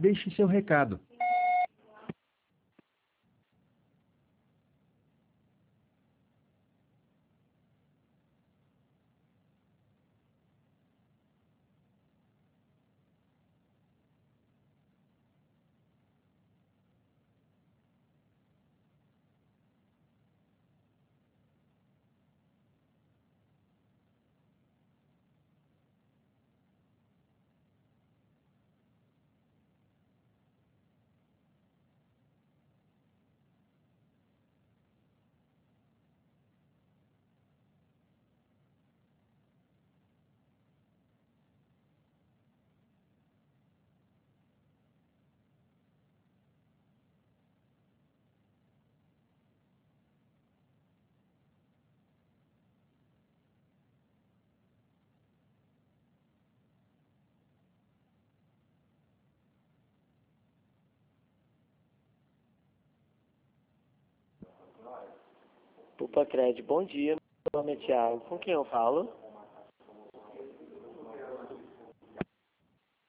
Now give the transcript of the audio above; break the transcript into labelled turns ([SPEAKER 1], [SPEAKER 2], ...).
[SPEAKER 1] Deixe seu recado.
[SPEAKER 2] Pupacred, bom dia. Meu nome é Thiago. Com quem eu falo?